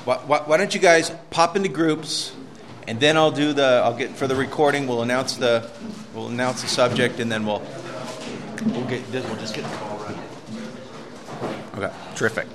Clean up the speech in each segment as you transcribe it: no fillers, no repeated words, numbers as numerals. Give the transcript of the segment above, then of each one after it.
Why don't you guys pop into groups, and then I'll get for the recording. We'll announce the subject, and then we'll just get the ball running. Okay, terrific.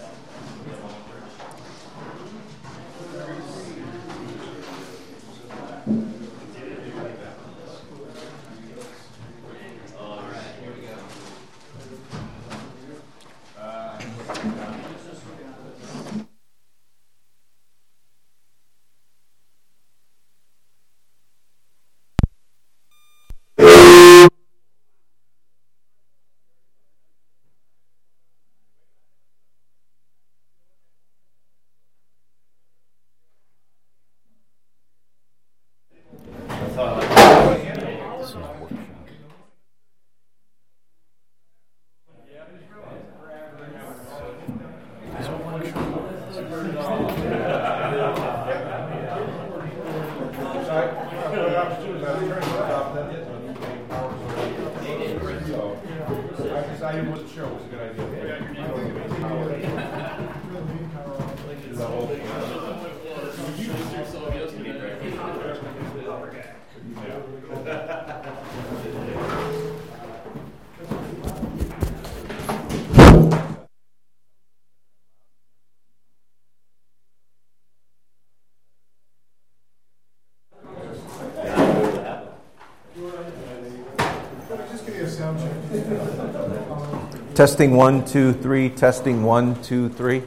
Testing 1, 2, 3. Testing 1, 2, 3.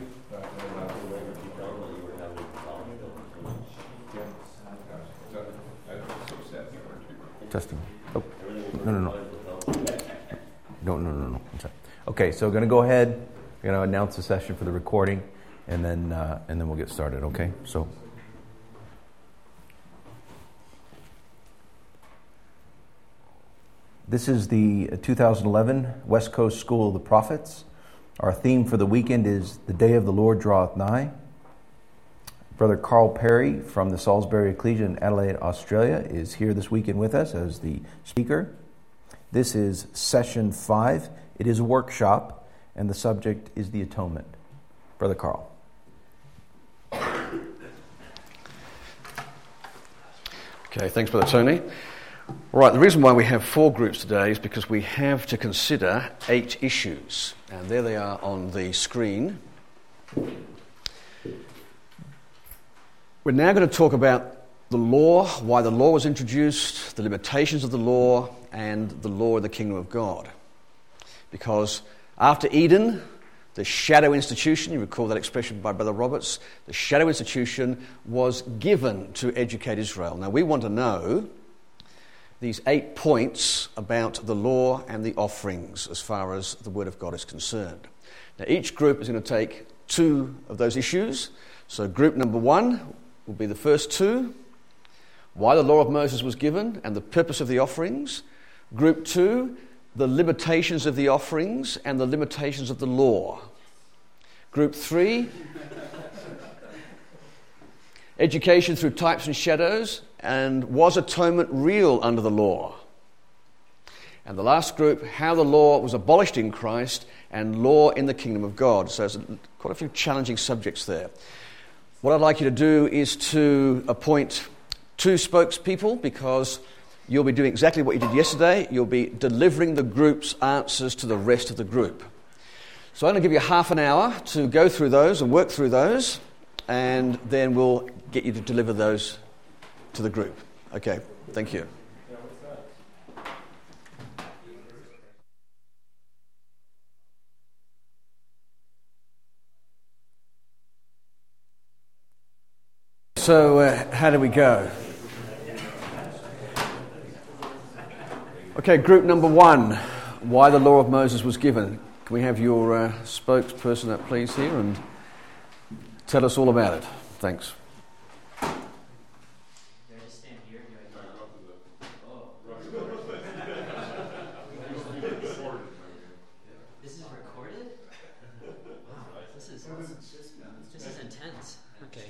Testing. Oh, no. No. I'm sorry. Okay, so we're going to go ahead. We're going to announce the session for the recording, and then we'll get started. Okay, so. This is the 2011 West Coast School of the Prophets. Our theme for the weekend is The Day of the Lord Draweth Nigh. Brother Carl Perry from the Salisbury Ecclesia in Adelaide, Australia, is here this weekend with us as the speaker. This is session 5. It is a workshop, and the subject is the atonement. Brother Carl. Okay, thanks, Brother Tony. All right, the reason why we have 4 groups today is because we have to consider 8 issues. And there they are on the screen. We're now going to talk about the law, why the law was introduced, the limitations of the law, and the law in the kingdom of God. Because after Eden, the shadow institution, you recall that expression by Brother Roberts, the shadow institution was given to educate Israel. Now we want to know these 8 points about the law and the offerings as far as the Word of God is concerned. Now each group is going to take 2 of those issues. So group number 1 will be the first 2, why the law of Moses was given and the purpose of the offerings. Group 2, the limitations of the offerings and the limitations of the law. Group 3, education through types and shadows, and was atonement real under the law? And the last group, how the law was abolished in Christ and law in the kingdom of God. So there's quite a few challenging subjects there. What I'd like you to do is to appoint 2 spokespeople, because you'll be doing exactly what you did yesterday. You'll be delivering the group's answers to the rest of the group. So I'm going to give you half an hour to go through those and work through those, and then we'll get you to deliver those to the group. Okay, thank you. So, how do we go? Okay, group number 1, why the law of Moses was given. Can we have your spokesperson up, please, here, and tell us all about it? Thanks. This is intense. Okay.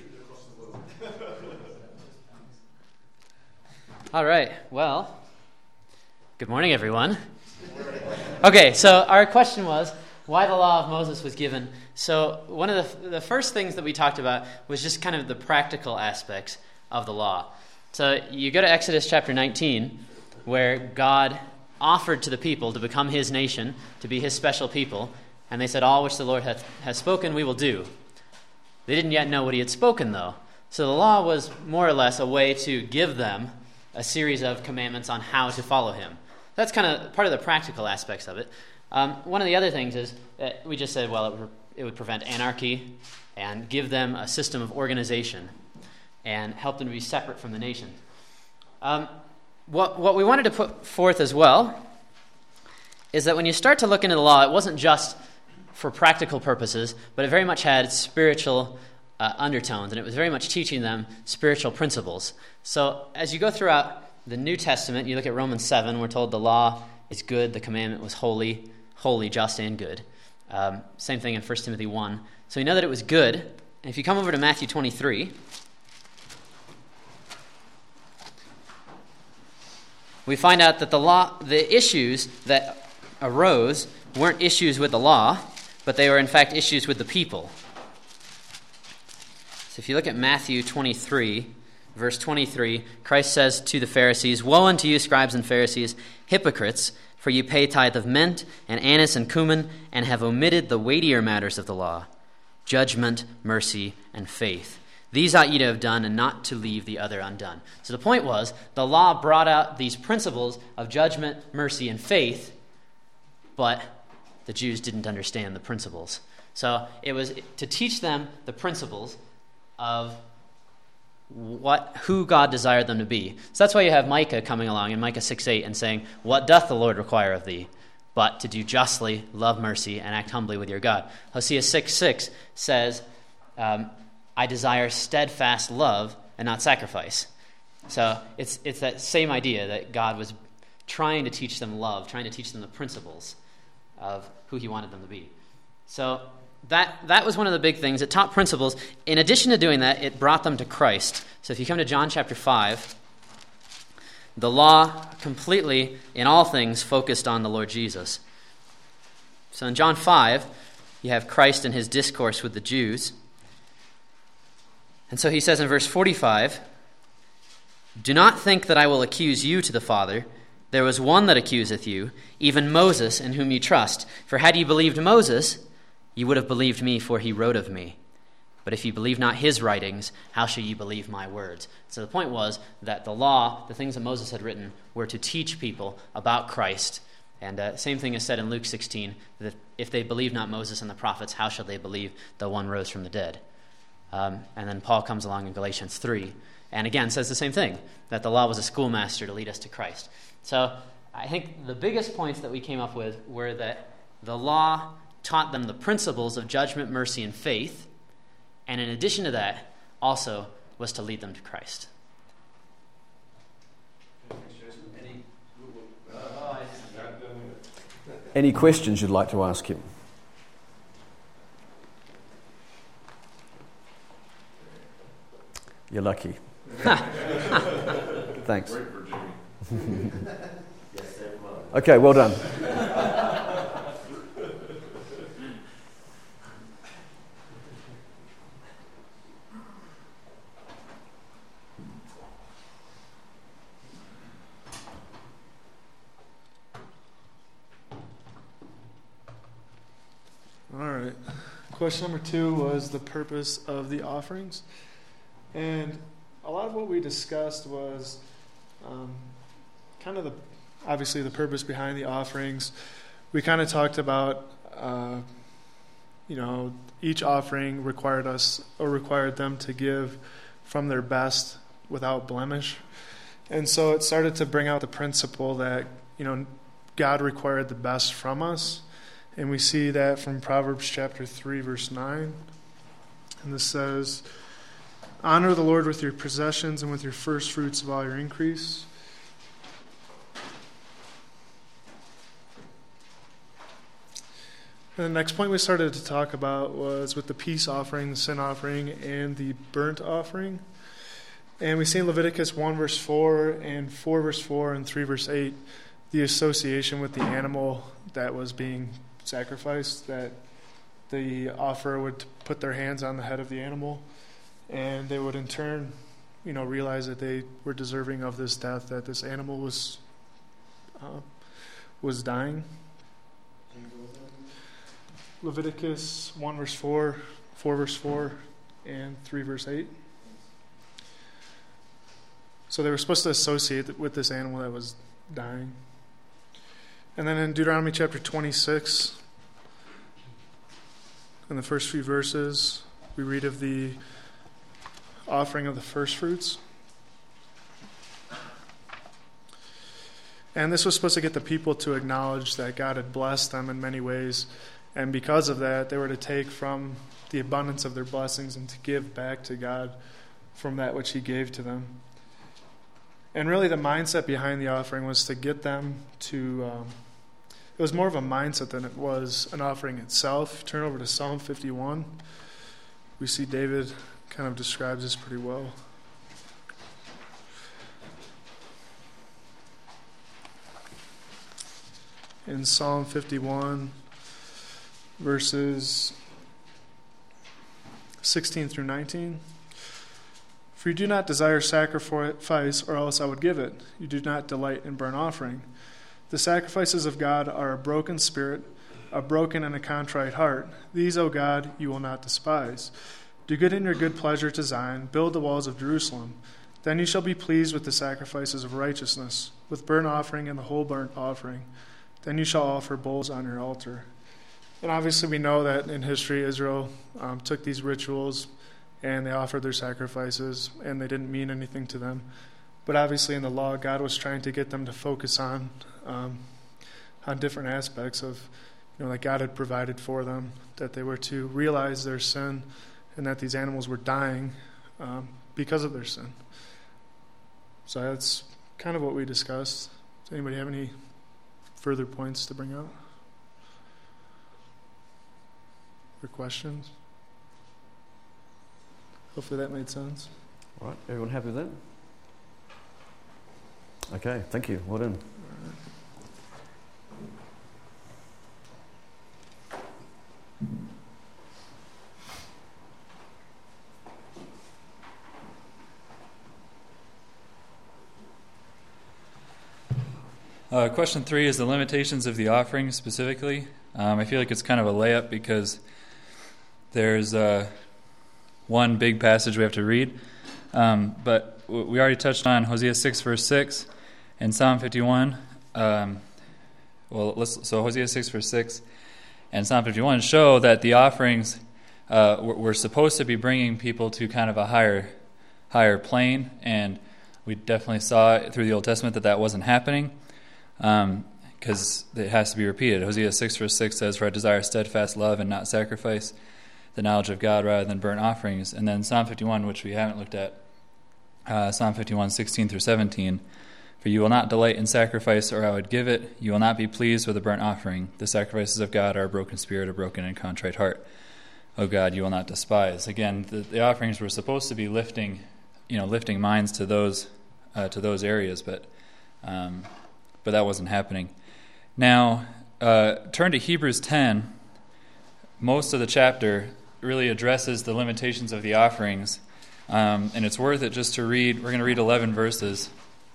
All right. Well, good morning, everyone. Okay, so our question was, why the law of Moses was given. So one of the first things that we talked about was just kind of the practical aspects of the law. So you go to Exodus chapter 19, where God offered to the people to become his nation, to be his special people, and they said, all which the Lord has spoken we will do. They didn't yet know what he had spoken, though. So the law was more or less a way to give them a series of commandments on how to follow him. That's kind of part of the practical aspects of it. One of the other things is that we just said, well, it would prevent anarchy and give them a system of organization and help them to be separate from the nation. What we wanted to put forth as well is that when you start to look into the law, it wasn't just for practical purposes, but it very much had spiritual undertones, and it was very much teaching them spiritual principles. So as you go throughout the New Testament, you look at Romans 7, we're told the law is good, the commandment was holy, just, and good. Same thing in 1 Timothy 1. So we know that it was good. And if you come over to Matthew 23, we find out that the issues that arose weren't issues with the law, but they were in fact issues with the people. So if you look at Matthew 23, verse 23, Christ says to the Pharisees, "Woe unto you, scribes and Pharisees, hypocrites, for you pay tithe of mint and anise and cumin, and have omitted the weightier matters of the law, judgment, mercy, and faith. These ought ye to have done, and not to leave the other undone." So the point was, the law brought out these principles of judgment, mercy, and faith, but the Jews didn't understand the principles. So it was to teach them the principles of who God desired them to be. So that's why you have Micah coming along in Micah 6:8 and saying, "What doth the Lord require of thee? But to do justly, love mercy, and act humbly with your God." Hosea 6:6 says, "I desire steadfast love and not sacrifice." So it's that same idea that God was trying to teach them love, trying to teach them the principles of who he wanted them to be. So that was one of the big things. It taught principles. In addition to doing that, it brought them to Christ. So if you come to John chapter 5, the law completely, in all things, focused on the Lord Jesus. So in John 5, you have Christ in his discourse with the Jews. And so he says in verse 45, "Do not think that I will accuse you to the Father. There was one that accuseth you, even Moses, in whom you trust. For had ye believed Moses, ye would have believed me, for he wrote of me. But if ye believe not his writings, how shall ye believe my words?" So the point was that the law, the things that Moses had written, were to teach people about Christ. And same thing is said in Luke 16, that if they believe not Moses and the prophets, how shall they believe the one rose from the dead? And then Paul comes along in Galatians 3, and again says the same thing, that the law was a schoolmaster to lead us to Christ. So I think the biggest points that we came up with were that the law taught them the principles of judgment, mercy, and faith, and in addition to that, also was to lead them to Christ. Any questions you'd like to ask him? You're lucky. Thanks. Okay, well done. All right. Question number 2 was the purpose of the offerings. And a lot of what we discussed was kind of obviously the purpose behind the offerings. We kind of talked about, each offering required them to give from their best without blemish. And so it started to bring out the principle that, God required the best from us. And we see that from Proverbs chapter 3, verse 9. And this says, "Honor the Lord with your possessions and with your first fruits of all your increase." And the next point we started to talk about was with the peace offering, the sin offering, and the burnt offering. And we see in Leviticus 1 verse 4 and 4 verse 4 and 3 verse 8 the association with the animal that was being sacrifice, that the offerer would put their hands on the head of the animal, and they would in turn, realize that they were deserving of this death, that this animal was dying. Leviticus 1 verse 4, 4 verse 4, and 3 verse 8. So they were supposed to associate with this animal that was dying. And then in Deuteronomy chapter 26, in the first few verses, we read of the offering of the first fruits. And this was supposed to get the people to acknowledge that God had blessed them in many ways. And because of that, they were to take from the abundance of their blessings and to give back to God from that which He gave to them. And really the mindset behind the offering was to get them to... it was more of a mindset than it was an offering itself. Turn over to Psalm 51. We see David kind of describes this pretty well. In Psalm 51, verses 16 through 19. For you do not desire sacrifice, or else I would give it. You do not delight in burnt offering. The sacrifices of God are a broken spirit, a broken and a contrite heart. These, O God, you will not despise. Do good in your good pleasure to Zion. Build the walls of Jerusalem. Then you shall be pleased with the sacrifices of righteousness, with burnt offering and the whole burnt offering. Then you shall offer bulls on your altar. And obviously we know that in history Israel took these rituals and they offered their sacrifices, and they didn't mean anything to them. But obviously in the law, God was trying to get them to focus on different aspects of, that God had provided for them, that they were to realize their sin, and that these animals were dying because of their sin. So that's kind of what we discussed. Does anybody have any further points to bring up? Or questions? Hopefully that made sense. All right, everyone happy with that? Okay, thank you. Well done. Question 3 is the limitations of the offering specifically. I feel like it's kind of a layup because there's one big passage we have to read. But we already touched on Hosea 6, verse 6, and Psalm 51. So Hosea 6, verse 6, and Psalm 51 show that the offerings were supposed to be bringing people to kind of a higher plane, and we definitely saw through the Old Testament that wasn't happening, because it has to be repeated. Hosea 6, verse 6 says, "For I desire steadfast love and not sacrifice, the knowledge of God rather than burnt offerings." And then Psalm 51, which we haven't looked at, Psalm 51, 16 through 17, "For you will not delight in sacrifice, or I would give it. You will not be pleased with a burnt offering. The sacrifices of God are a broken spirit, a broken and contrite heart. O God, you will not despise." Again, the offerings were supposed to be lifting minds to those areas, but that wasn't happening. Now, turn to Hebrews 10. Most of the chapter really addresses the limitations of the offerings, and it's worth it just to read. We're going to read 11 verses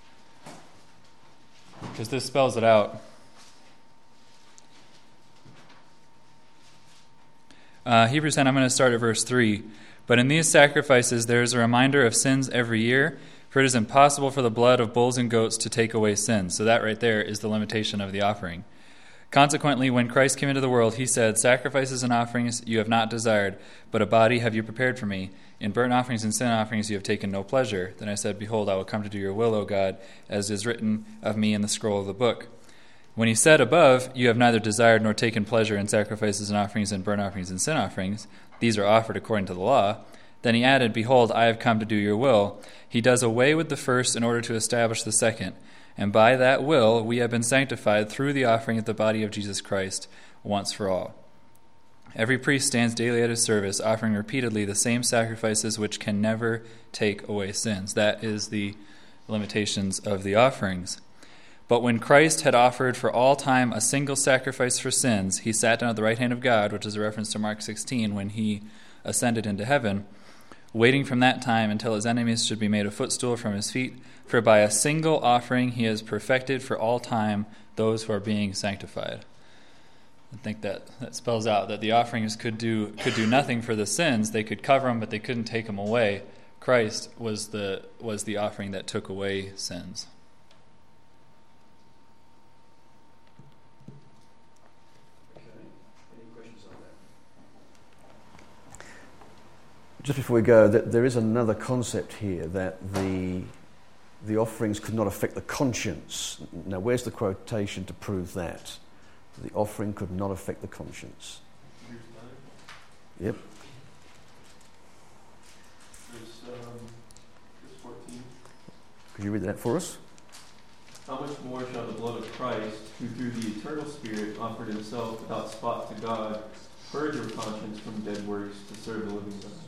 because this spells it out. Hebrews 10, I'm going to start at verse 3. "But in these sacrifices there is a reminder of sins every year, for it is impossible for the blood of bulls and goats to take away sins." So that right there is the limitation of the offering. "Consequently, when Christ came into the world, he said, 'Sacrifices and offerings you have not desired, but a body have you prepared for me. In burnt offerings and sin offerings you have taken no pleasure.' Then I said, 'Behold, I will come to do your will, O God, as is written of me in the scroll of the book.' When he said above, 'You have neither desired nor taken pleasure in sacrifices and offerings and burnt offerings and sin offerings, these are offered according to the law,' then he added, 'Behold, I have come to do your will.' He does away with the first in order to establish the second. And by that will we have been sanctified through the offering of the body of Jesus Christ once for all. Every priest stands daily at his service, offering repeatedly the same sacrifices which can never take away sins." That is the limitations of the offerings. But when Christ had offered for all time a single sacrifice for sins, he sat down at the right hand of God, which is a reference to Mark 16, when he ascended into heaven, waiting from that time until his enemies should be made a footstool from his feet. For by a single offering he has perfected for all time those who are being sanctified. I think that spells out that the offerings could do nothing for the sins. They could cover them, but they couldn't take them away. Christ was the offering that took away sins. Just before we go, there is another concept here, that the offerings could not affect the conscience. Now, where's the quotation to prove that? The offering could not affect the conscience. Yep. Verse 14. Could you read that for us? How much more shall the blood of Christ, who through the eternal Spirit offered himself without spot to God, purge your conscience from dead works to serve the living God?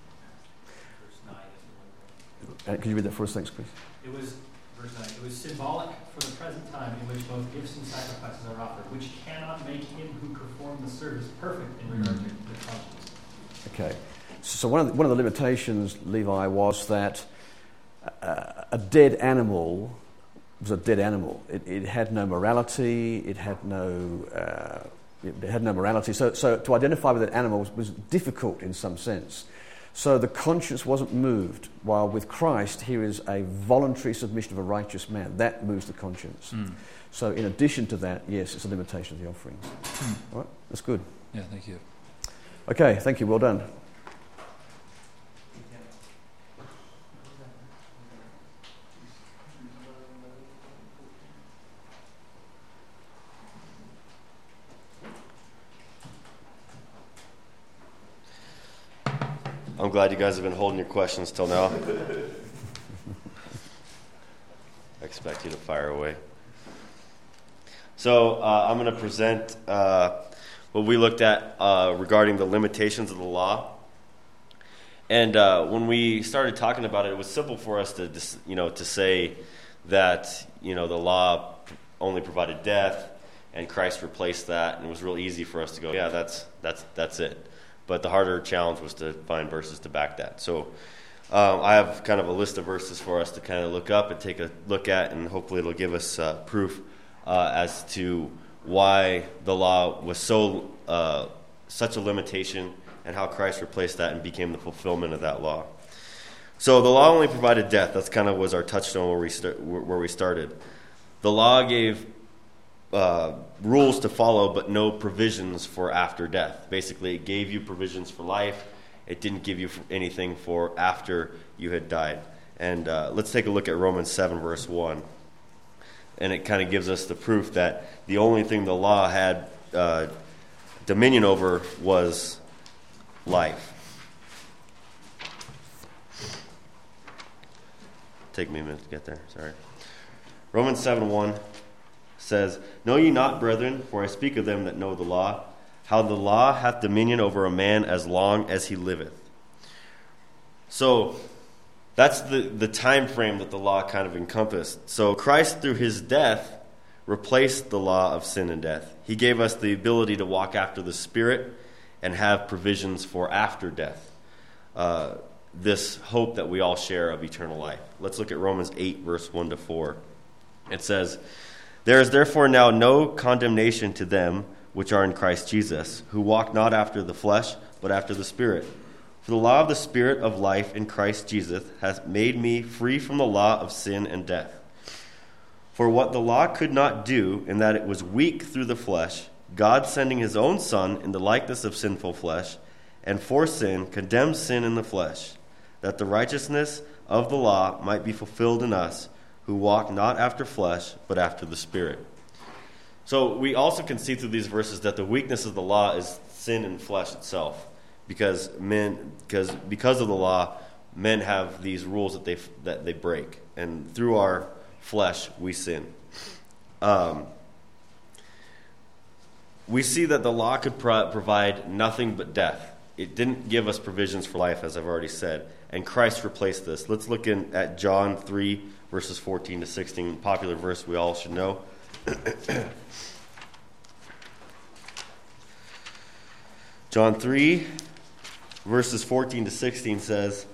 Could you read that for us? Thanks, Chris. It was, verse 9, it was symbolic for the present time in which both gifts and sacrifices are offered, which cannot make him who performed the service perfect in regard to the conscience. Okay. So one of the limitations, Levi, was that a dead animal was a dead animal. It had no morality. It had no morality. So to identify with that animal was difficult in some sense. So the conscience wasn't moved, while with Christ, here is a voluntary submission of a righteous man. That moves the conscience. So in addition to that, yes, it's a limitation of the offerings. All right, that's good. Yeah, thank you. Okay, thank you. Well done. I'm glad you guys have been holding your questions till now. I expect you to fire away. So I'm going to present what we looked at regarding the limitations of the law. And when we started talking about it, it was simple for us to say that the law only provided death, and Christ replaced that, and it was real easy for us to go, yeah, that's it. But the harder challenge was to find verses to back that. So I have kind of a list of verses for us to kind of look up and take a look at, and hopefully it'll give us proof as to why the law was such a limitation, and how Christ replaced that and became the fulfillment of that law. So the law only provided death. That's kind of was our touchstone where we started. The law gave rules to follow, but no provisions for after death. Basically, it gave you provisions for life. It didn't give you anything for after you had died. And let's take a look at Romans 7, verse 1. And it kind of gives us the proof that the only thing the law had dominion over was life. Take me a minute to get there. Sorry. Romans 7:1 says, Know ye not, brethren, for I speak of them that know the law, how the law hath dominion over a man as long as he liveth. So that's the time frame that the law kind of encompassed. So Christ, through his death, replaced the law of sin and death. He gave us the ability to walk after the Spirit and have provisions for after death. This hope that we all share of eternal life. Let's look at Romans 8, verse 1 to 4. It says, There is therefore now no condemnation to them which are in Christ Jesus, who walk not after the flesh, but after the Spirit. For the law of the Spirit of life in Christ Jesus hath made me free from the law of sin and death. For what the law could not do, in that it was weak through the flesh, God sending his own Son in the likeness of sinful flesh, and for sin condemned sin in the flesh, that the righteousness of the law might be fulfilled in us, who walk not after flesh, but after the Spirit. So we also can see through these verses that the weakness of the law is sin in flesh itself, because of the law, men have these rules that they break, and through our flesh we sin. We see that the law could provide nothing but death. It didn't give us provisions for life, as I've already said. and Christ replaced this. Let's look at John 3, verses 14 to 16, popular verse we all should know. John 3, verses 14 to 16 says,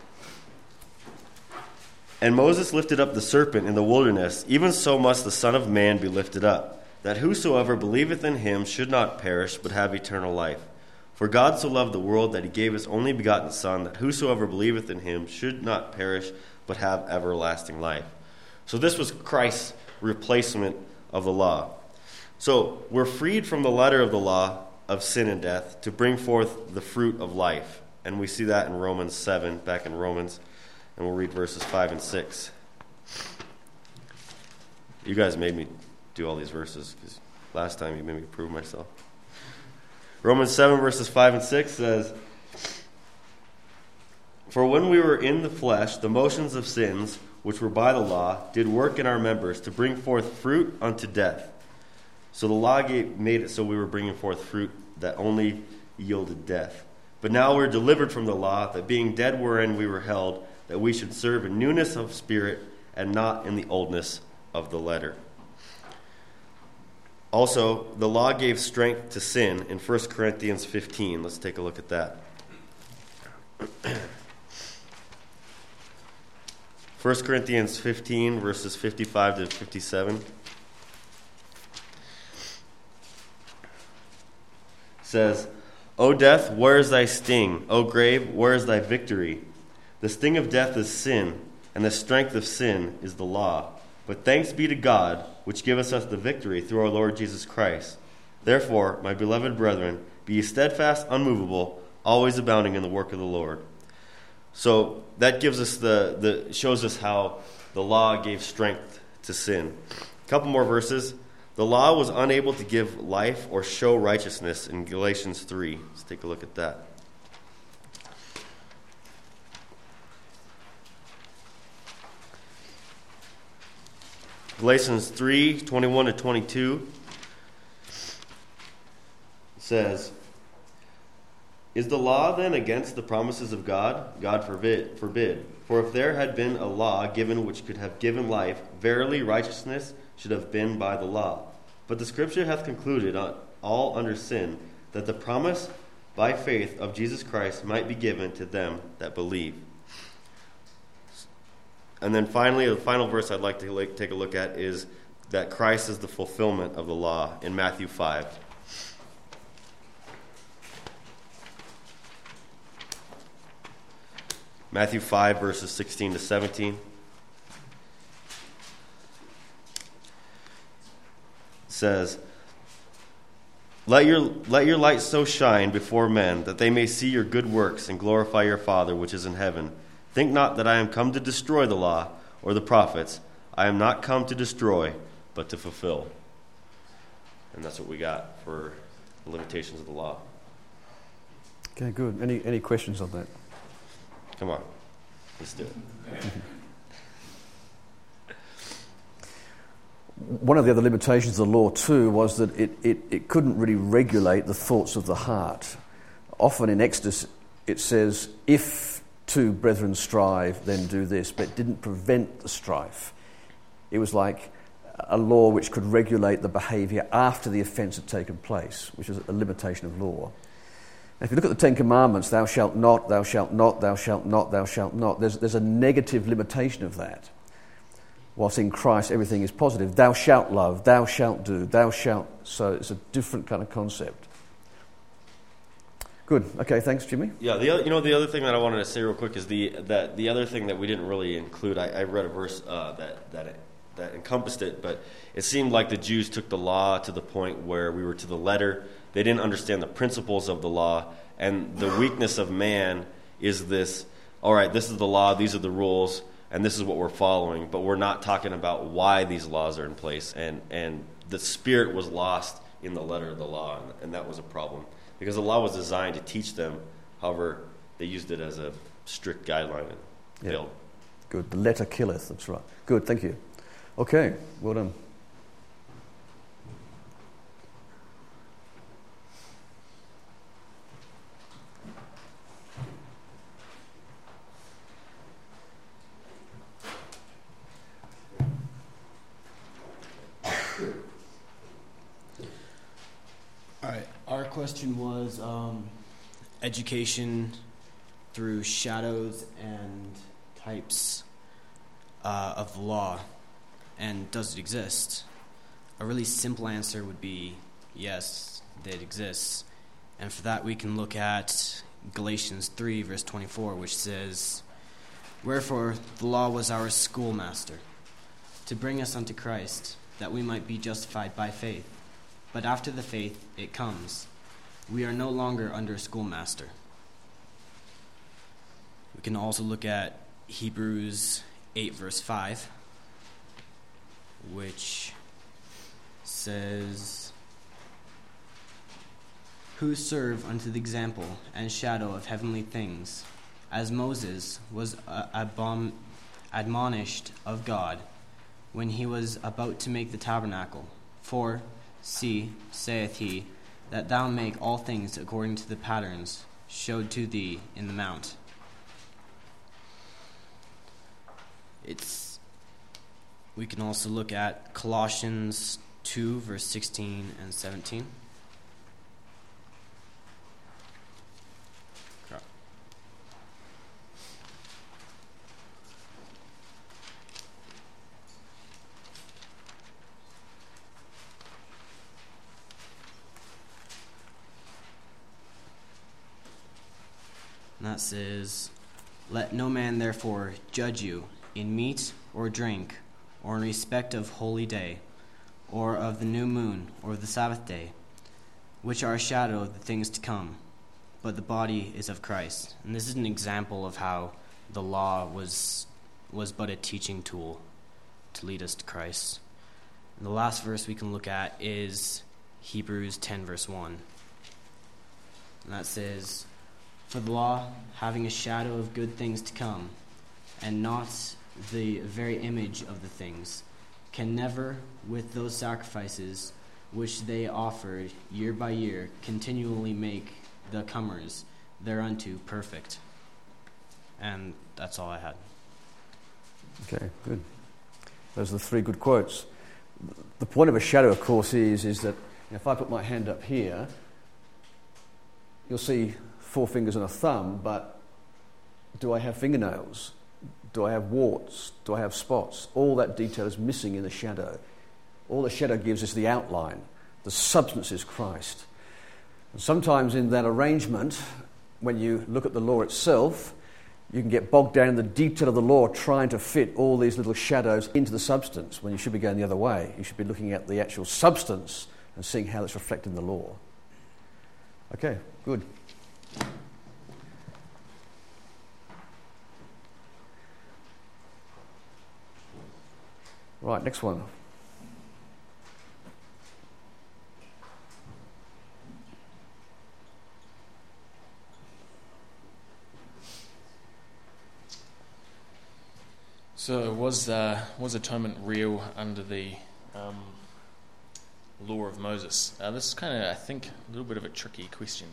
"And Moses lifted up the serpent in the wilderness, even so must the Son of Man be lifted up, that whosoever believeth in him should not perish, but have eternal life. For God so loved the world that he gave his only begotten Son, that whosoever believeth in him should not perish, but have everlasting life." So this was Christ's replacement of the law. So we're freed from the letter of the law of sin and death to bring forth the fruit of life. And we see that in Romans 7, back in Romans. And we'll read verses 5 and 6. You guys made me do all these verses because last time you made me prove myself. Romans 7, verses 5 and 6 says, "For when we were in the flesh, the motions of sins, which were by the law, did work in our members to bring forth fruit unto death. So the law made it so we were bringing forth fruit that only yielded death. But now we're delivered from the law, that being dead wherein we were held, that we should serve in newness of spirit and not in the oldness of the letter." Also, the law gave strength to sin in 1 Corinthians 15. Let's take a look at that. 1 Corinthians 15, verses 55 to 57. Says, "O death, where is thy sting? O grave, where is thy victory? The sting of death is sin, and the strength of sin is the law. But thanks be to God, which giveth us the victory through our Lord Jesus Christ. Therefore, my beloved brethren, be ye steadfast, unmovable, always abounding in the work of the Lord." So that gives us shows us how the law gave strength to sin. A couple more verses. The law was unable to give life or show righteousness in Galatians 3. Let's take a look at that. Galatians 3, 21 to 22 says, "Is the law then against the promises of God? God forbid. For if there had been a law given which could have given life, verily righteousness should have been by the law. But the Scripture hath concluded all under sin, that the promise by faith of Jesus Christ might be given to them that believe." And then finally, the final verse I'd like to take a look at is that Christ is the fulfillment of the law in Matthew 5. Matthew 5, verses 16 to 17. Says, Let your light so shine before men, that they may see your good works and glorify your Father which is in heaven. Think not that I am come to destroy the law or the prophets. I am not come to destroy, but to fulfill." And that's what we got for the limitations of the law. Okay, good. Any questions on that? Come on, let's do it. One of the other limitations of the law, too, was that it couldn't really regulate the thoughts of the heart. Often in Exodus it says, "If two brethren strive, then do this," but it didn't prevent the strife. It was like a law which could regulate the behaviour after the offence had taken place, which is a limitation of law. And if you look at the Ten Commandments, thou shalt not, thou shalt not, thou shalt not, thou shalt not, there's a negative limitation of that. Whilst in Christ everything is positive. Thou shalt love, thou shalt do, thou shalt. So it's a different kind of concept. Good. Okay, thanks, Jimmy. Yeah, the other thing that I wanted to say real quick is the other thing that we didn't really include. I read a verse that encompassed it, but it seemed like the Jews took the law to the point where we were to the letter. They didn't understand the principles of the law, and the weakness of man is this: all right, this is the law, these are the rules, and this is what we're following, but we're not talking about why these laws are in place, and the spirit was lost in the letter of the law, and that was a problem. Because the law was designed to teach them, however, they used it as a strict guideline and failed. Good. The letter killeth, that's right. Good, thank you. Okay, well done. question was education through shadows and types of the law, and does it exist? A really simple answer would be yes, it exists. And for that we can look at Galatians 3 verse 24, which says, "Wherefore the law was our schoolmaster, to bring us unto Christ, that we might be justified by faith. But after the faith it comes, we are no longer under a schoolmaster." We can also look at Hebrews 8 verse 5, which says, "Who serve unto the example and shadow of heavenly things, as Moses was admonished of God when he was about to make the tabernacle. For, see, saith he, that thou make all things according to the patterns showed to thee in the mount." We can also look at Colossians 2 verse 16 and 17. And that says, "Let no man therefore judge you in meat or drink, or in respect of holy day, or of the new moon, or of the Sabbath day, which are a shadow of the things to come, but the body is of Christ." And this is an example of how the law was but a teaching tool to lead us to Christ. And the last verse we can look at is Hebrews 10 verse 1. And that says, "For the law, having a shadow of good things to come, and not the very image of the things, can never, with those sacrifices which they offered year by year, continually make the comers thereunto perfect." And that's all I had. Okay, good. Those are the three good quotes. The point of a shadow, of course, is that if I put my hand up here, you'll see 4 fingers and a thumb, but do I have fingernails? Do I have warts? Do I have spots? All that detail is missing in the shadow. All the shadow gives is the outline. The substance is Christ. And sometimes in that arrangement, when you look at the law itself, you can get bogged down in the detail of the law trying to fit all these little shadows into the substance when you should be going the other way. You should be looking at the actual substance and seeing how it's reflected in the law. Okay, good. Right, next one. So was atonement real under the law of Moses? This is kind of, I think, a little bit of a tricky question.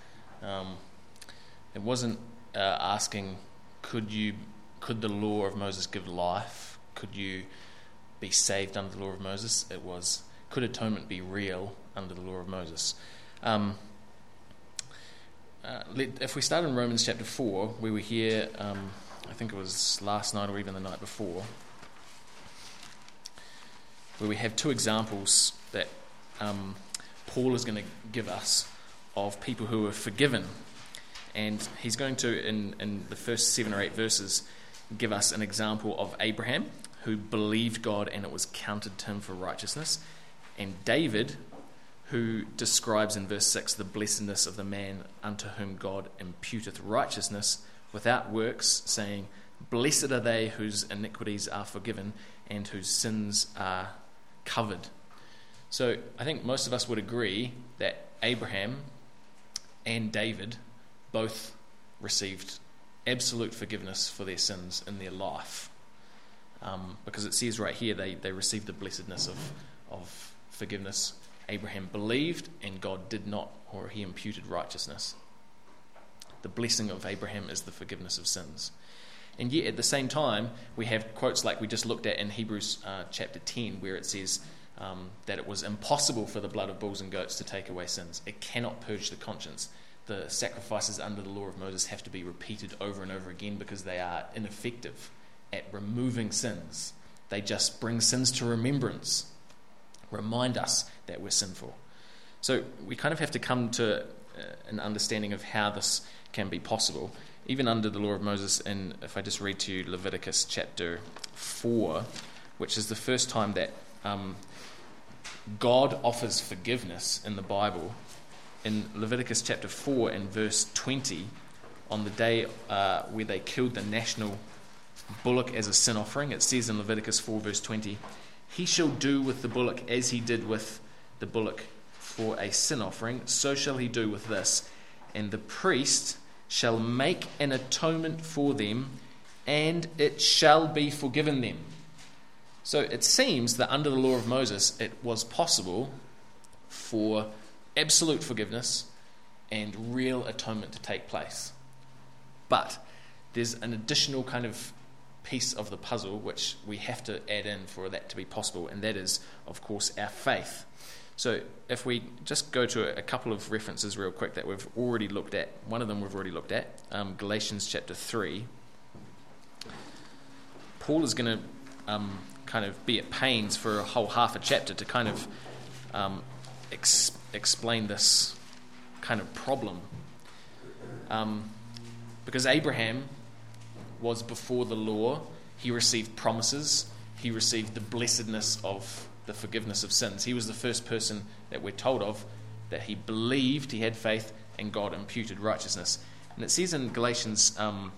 It wasn't asking, could the law of Moses give life? Could you be saved under the law of Moses? It was, could atonement be real under the law of Moses? If we start in Romans chapter 4, where we hear, I think it was last night or even the night before, where we have 2 examples that Paul is going to give us of people who are forgiven. And he's going to, in the first 7 or 8 verses, give us an example of Abraham, who believed God and it was counted to him for righteousness, and David, who describes in verse 6 the blessedness of the man unto whom God imputeth righteousness without works, saying, "Blessed are they whose iniquities are forgiven and whose sins are covered." So I think most of us would agree that Abraham and David both received absolute forgiveness for their sins in their life. Because it says right here they received the blessedness of forgiveness. Abraham believed and God did not, or he imputed righteousness. The blessing of Abraham is the forgiveness of sins. And yet at the same time, we have quotes like we just looked at in Hebrews chapter 10, where it says, that it was impossible for the blood of bulls and goats to take away sins. It cannot purge the conscience. The sacrifices under the law of Moses have to be repeated over and over again because they are ineffective at removing sins. They just bring sins to remembrance, remind us that we're sinful. So we kind of have to come to an understanding of how this can be possible, even under the law of Moses. And if I just read to you Leviticus chapter 4, which is the first time that God offers forgiveness in the Bible. In Leviticus chapter 4 and verse 20, on the day where they killed the national bullock as a sin offering, it says in Leviticus 4 verse 20, "He shall do with the bullock as he did with the bullock for a sin offering, so shall he do with this, and the priest shall make an atonement for them, and it shall be forgiven them." So it seems that under the law of Moses it was possible for absolute forgiveness and real atonement to take place. But there's an additional kind of piece of the puzzle which we have to add in for that to be possible, and that is, of course, our faith. So if we just go to a couple of references real quick that we've already looked at. One of them we've already looked at, Galatians chapter 3. Paul is going to kind of be at pains for a whole half a chapter to kind of explain this kind of problem. Because Abraham was before the law, he received promises, he received the blessedness of the forgiveness of sins. He was the first person that we're told of that he believed, he had faith, and God imputed righteousness. And it says in Galatians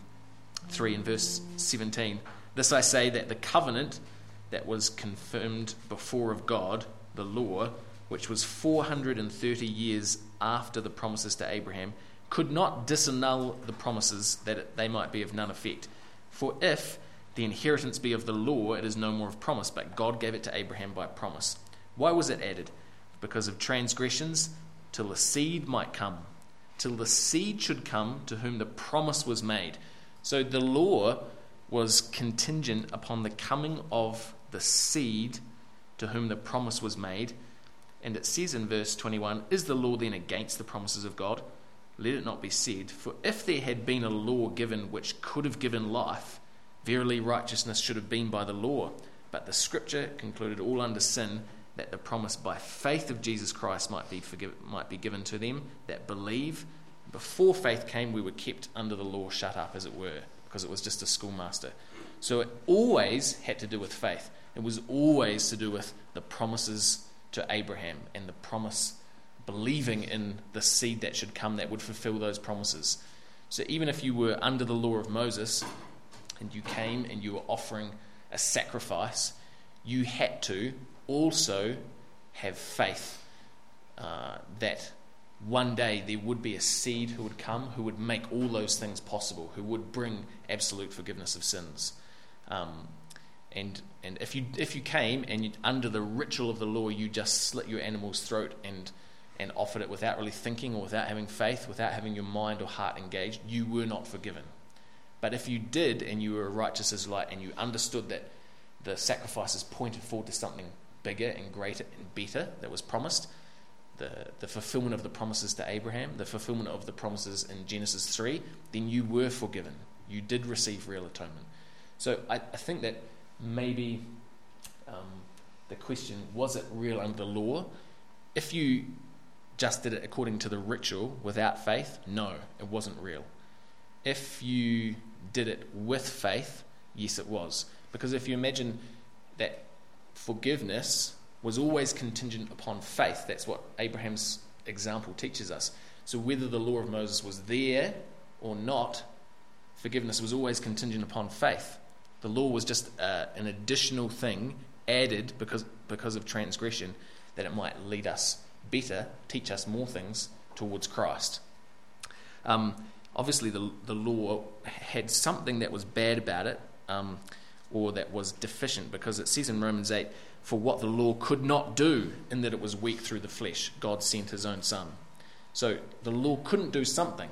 3 and verse 17, "This I say, that the covenant that was confirmed before of God, the law, which was 430 years after the promises to Abraham, could not disannul the promises that they might be of none effect. For if the inheritance be of the law, it is no more of promise, but God gave it to Abraham by promise. Why was it added? Because of transgressions, till the seed might come, till the seed should come to whom the promise was made." So the law was contingent upon the coming of the seed to whom the promise was made. And it says in verse 21, "Is the law then against the promises of God? Let it not be said. For if there had been a law given which could have given life, verily righteousness should have been by the law. But the Scripture concluded all under sin, that the promise by faith of Jesus Christ might be given to them that believe. Before faith came, we were kept under the law, shut up, as it were, because it was just a schoolmaster." So it always had to do with faith. It was always to do with the promises to Abraham and the promise, believing in the seed that should come that would fulfill those promises. So even if you were under the law of Moses and you came and you were offering a sacrifice, you had to also have faith that one day there would be a seed who would come, who would make all those things possible, who would bring absolute forgiveness of sins. And if you came and under the ritual of the law you just slit your animal's throat and offered it without really thinking or without having faith, without having your mind or heart engaged, you were not forgiven. But if you did and you were righteous as light and you understood that the sacrifices pointed forward to something bigger and greater and better that was promised, the fulfillment of the promises to Abraham, the fulfillment of the promises in Genesis 3, then you were forgiven. You did receive real atonement. So I think that maybe the question, was it real under the law? If you just did it according to the ritual without faith, no, it wasn't real. If you did it with faith, yes, it was. Because if you imagine that forgiveness was always contingent upon faith, that's what Abraham's example teaches us. So whether the law of Moses was there or not, forgiveness was always contingent upon faith. The law was just an additional thing added because of transgression, that it might lead us better, teach us more things towards Christ. Obviously, the law had something that was bad about it, or that was deficient, because it says in Romans 8, "For what the law could not do, in that it was weak through the flesh, God sent his own Son." So the law couldn't do something.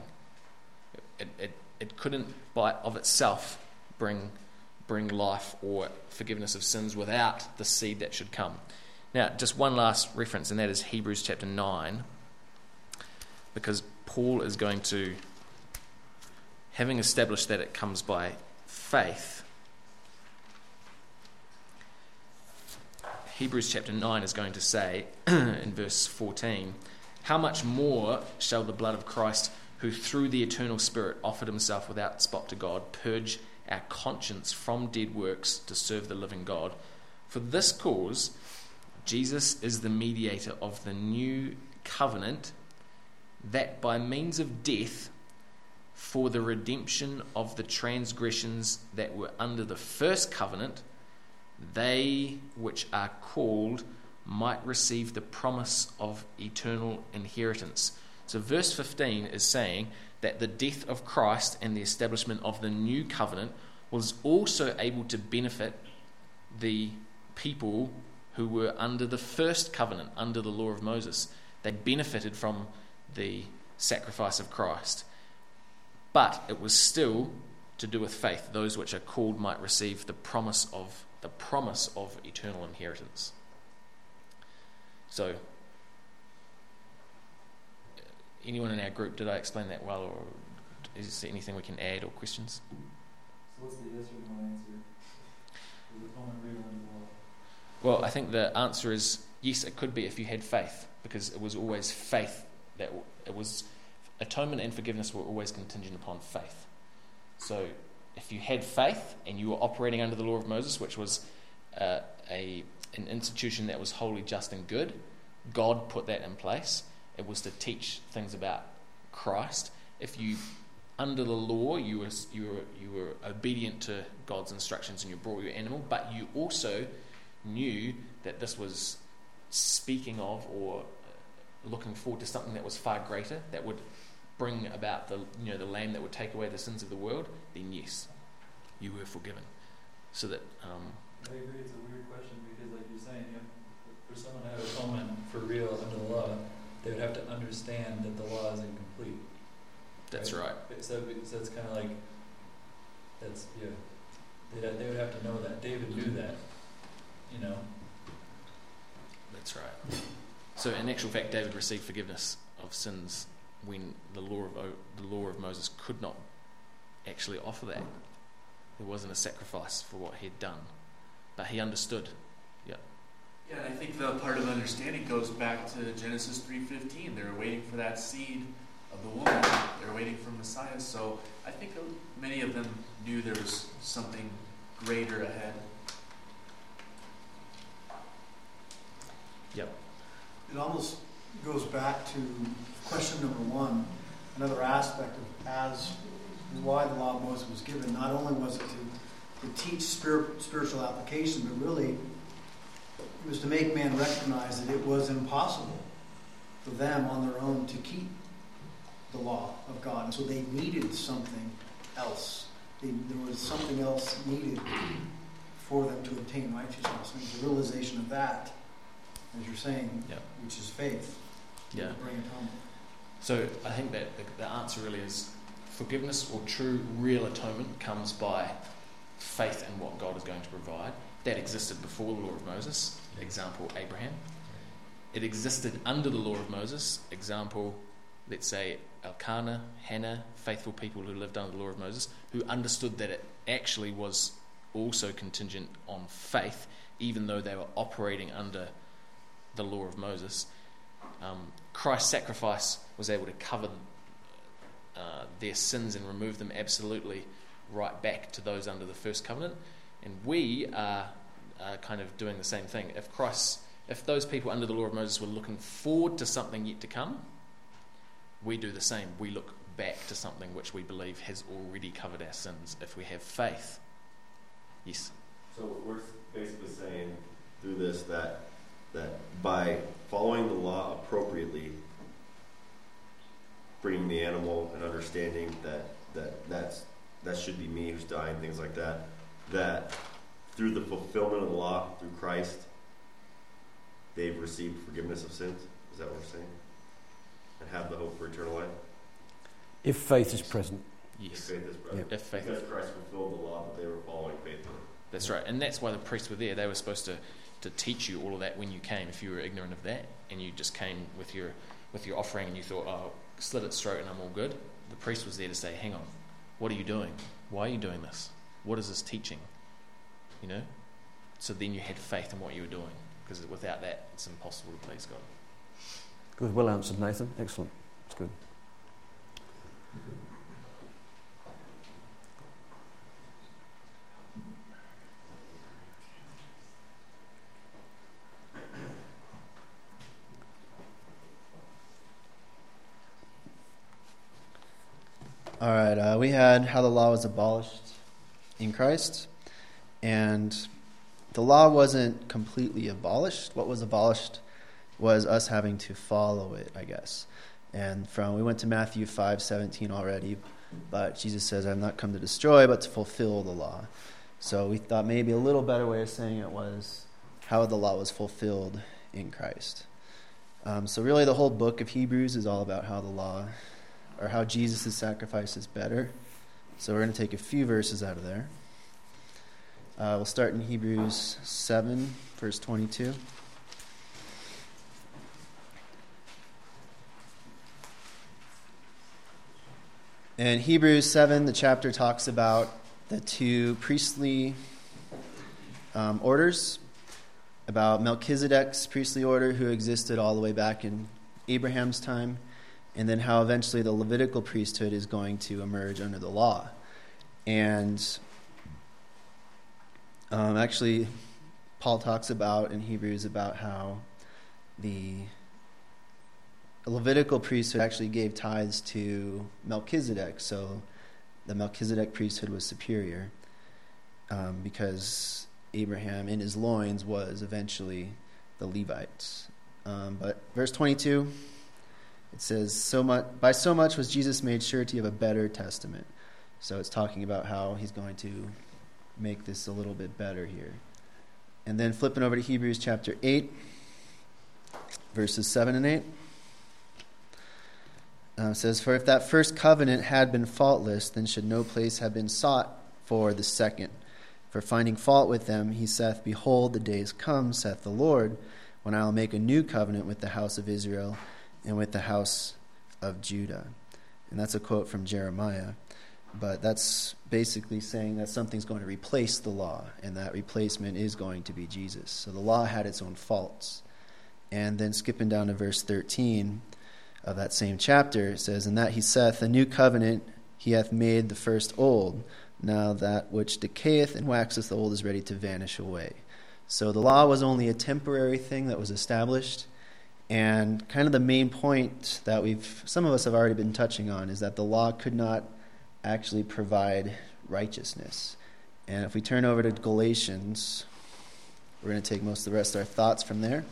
It couldn't by of itself bring life or forgiveness of sins without the seed that should come. Now, just one last reference, and that is Hebrews chapter 9, because Paul is going to, having established that it comes by faith, Hebrews chapter 9 is going to say in verse 14, how much more shall the blood of Christ, who through the eternal Spirit offered himself without spot to God, purge our conscience from dead works to serve the living God? For this cause, Jesus is the mediator of the new covenant, that by means of death, for the redemption of the transgressions that were under the first covenant, they which are called might receive the promise of eternal inheritance. So verse 15 is saying that the death of Christ and the establishment of the new covenant was also able to benefit the people who were under the first covenant, under the law of Moses. They benefited from the sacrifice of Christ. But it was still to do with faith. Those which are called might receive the promise of eternal inheritance. So, anyone in our group, did I explain that well, or is there anything we can add or questions? So what's the yes or no answer? Is it common real in the law? Well, I think the answer is yes, it could be if you had faith, because it was always faith that it was atonement and forgiveness were always contingent upon faith. So if you had faith and you were operating under the law of Moses, which was an institution that was wholly just and good, God put that in place. It was to teach things about Christ. If you, under the law, you were obedient to God's instructions and you brought your animal, but you also knew that this was speaking of or looking forward to something that was far greater, that would bring about the lamb that would take away the sins of the world, then yes, you were forgiven. So that I agree, it's a weird question because, like you're saying, for someone to have atonement for real under the law, they would have to understand that the law is incomplete. That's right. So it's kind of like they would have to know that. David knew that, That's right. So in actual fact, David received forgiveness of sins when the law of Moses could not actually offer that. There wasn't a sacrifice for what he had done, but he understood. Yeah. Yeah, and I think the part of understanding goes back to Genesis 3:15. They were waiting for that seed of the woman. They were waiting for Messiah. So I think many of them knew there was something greater ahead. Yep. It almost goes back to question number one, another aspect of why the law of Moses was given. Not only was it to teach spiritual application, but really it was to make man recognize that it was impossible for them on their own to keep the law of God. And so they needed something else. There was something else needed for them to obtain righteousness. And it was the realization of that, as you're saying, which is faith. Yeah. Bring it home. So I think that the answer really is forgiveness or true, real atonement comes by faith in what God is going to provide. That existed before the law of Moses, example Abraham. It existed under the law of Moses, example, let's say Elkanah, Hannah, faithful people who lived under the law of Moses, who understood that it actually was also contingent on faith, even though they were operating under the law of Moses. Christ's sacrifice was able to cover their sins and remove them absolutely right back to those under the first covenant. And we are kind of doing the same thing. If those people under the law of Moses were looking forward to something yet to come, we do the same. We look back to something which we believe has already covered our sins if we have faith. Yes? So we're basically saying through this that by following the law appropriately, bringing the animal and understanding that should be me who's dying, things like that, that through the fulfillment of the law, through Christ, they've received forgiveness of sins. Is that what we're saying? And have the hope for eternal life? If faith is present. Yes. If faith is present. If faith because Christ fulfilled the law that they were following faithfully. That's right. And that's why the priests were there. They were supposed to to teach you all of that when you came, if you were ignorant of that, and you just came with your offering and you thought, oh, slit its throat and I'm all good. The priest was there to say, hang on, what are you doing? Why are you doing this? What is this teaching? You know? So then you had faith in what you were doing, because without that, it's impossible to please God. Good, well answered, Nathan. Excellent. That's good. All right, we had how the law was abolished in Christ, and the law wasn't completely abolished. What was abolished was us having to follow it, I guess. And we went to Matthew 5:17 already, but Jesus says, I've not come to destroy, but to fulfill the law. So we thought maybe a little better way of saying it was how the law was fulfilled in Christ. So really the whole book of Hebrews is all about how the law, or how Jesus' sacrifice is better. So we're going to take a few verses out of there. We'll start in Hebrews 7, verse 22. In Hebrews 7, the chapter talks about the two priestly orders, about Melchizedek's priestly order, who existed all the way back in Abraham's time, and then how eventually the Levitical priesthood is going to emerge under the law. And actually, Paul talks about in Hebrews about how the Levitical priesthood actually gave tithes to Melchizedek, so the Melchizedek priesthood was superior because Abraham in his loins was eventually the Levites. But verse 22, it says, by so much was Jesus made surety of a better testament. So it's talking about how he's going to make this a little bit better here. And then flipping over to Hebrews chapter 8, verses 7 and 8. It says, for if that first covenant had been faultless, then should no place have been sought for the second. For finding fault with them, he saith, behold, the days come, saith the Lord, when I will make a new covenant with the house of Israel and with the house of Judah. And that's a quote from Jeremiah. But that's basically saying that something's going to replace the law, and that replacement is going to be Jesus. So the law had its own faults. And then skipping down to verse 13 of that same chapter, it says, in that he saith, a new covenant he hath made the first old. Now that which decayeth and waxeth old is ready to vanish away. So the law was only a temporary thing that was established. And kind of the main point that some of us have already been touching on is that the law could not actually provide righteousness. And if we turn over to Galatians, we're going to take most of the rest of our thoughts from there.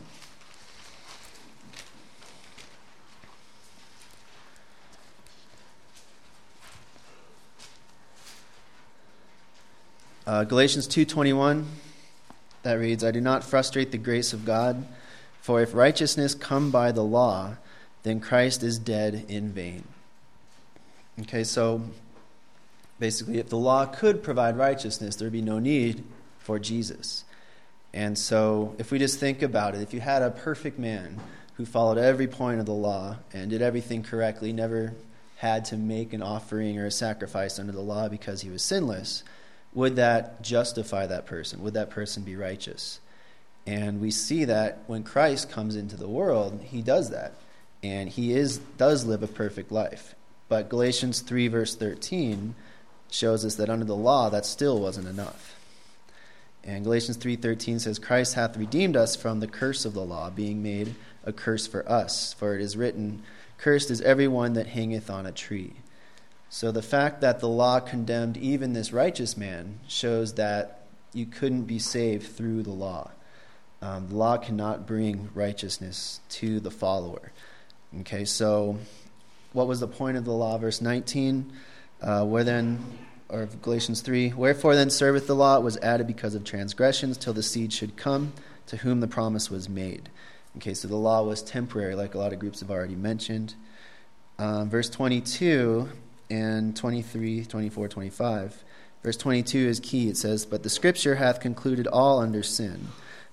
Galatians 2:21, that reads, I do not frustrate the grace of God, for if righteousness come by the law, then Christ is dead in vain. Okay, so basically, if the law could provide righteousness, there would be no need for Jesus. And so if we just think about it, if you had a perfect man who followed every point of the law and did everything correctly, never had to make an offering or a sacrifice under the law because he was sinless, would that justify that person? Would that person be righteous? And we see that when Christ comes into the world, he does that. And he does live a perfect life. But Galatians 3 verse 13 shows us that under the law, that still wasn't enough. And Galatians 3:13 says, Christ hath redeemed us from the curse of the law, being made a curse for us. For it is written, cursed is every one that hangeth on a tree. So the fact that the law condemned even this righteous man shows that you couldn't be saved through the law. The law cannot bring righteousness to the follower. Okay, so what was the point of the law? Verse 19, Galatians 3, wherefore then serveth the law? It was added because of transgressions, till the seed should come, to whom the promise was made. Okay, so the law was temporary, like a lot of groups have already mentioned. Verse 22 and 23, 24, 25. Verse 22 is key. It says, but the scripture hath concluded all under sin,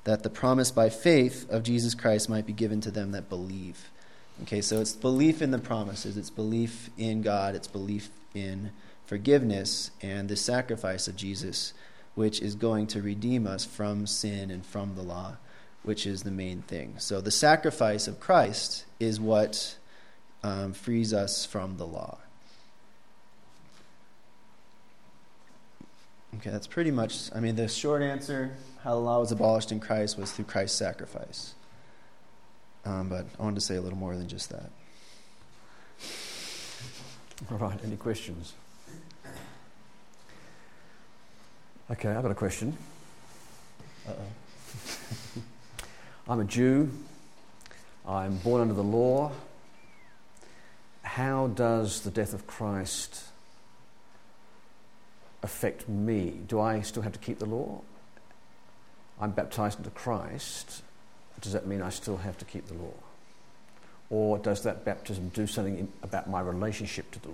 that the promise by faith of Jesus Christ might be given to them that believe. Okay, so it's belief in the promises, it's belief in God, it's belief in forgiveness and the sacrifice of Jesus, which is going to redeem us from sin and from the law, which is the main thing. So the sacrifice of Christ is what frees us from the law. Okay, that's pretty much, the short answer, how the law was abolished in Christ was through Christ's sacrifice. But I wanted to say a little more than just that. All right, any questions? Okay, I've got a question. Uh-oh. I'm a Jew. I'm born under the law. How does the death of Christ affect me? Do I still have to keep the law? I'm baptized into Christ. Does that mean I still have to keep the law? Or does that baptism do something about my relationship to the law?